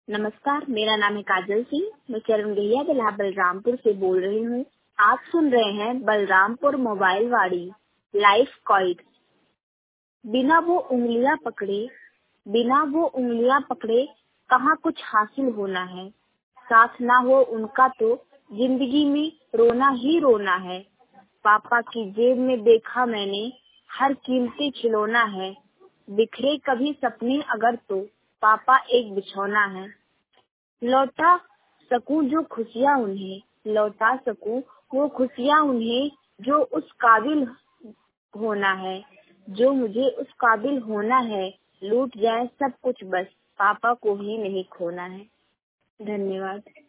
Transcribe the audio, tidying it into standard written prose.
नमस्कार, मेरा नाम है काजल सिंह। मैं चरण गहिया जिला बलरामपुर से बोल रही हूँ। आप सुन रहे हैं बलरामपुर मोबाइल वाड़ी लाइफ कॉइड। बिना वो उंगलियां पकड़े कहाँ कुछ हासिल होना है। साथ ना हो उनका तो जिंदगी में रोना ही रोना है। पापा की जेब में देखा मैंने हर कीमती खिलौना है। बिखरे कभी सपने अगर तो पापा एक बिछौना है। लौटा सकूं वो खुशियाँ उन्हें जो उस काबिल होना है, जो मुझे उस काबिल होना है। लूट जाए सब कुछ बस पापा को ही नहीं खोना है। धन्यवाद।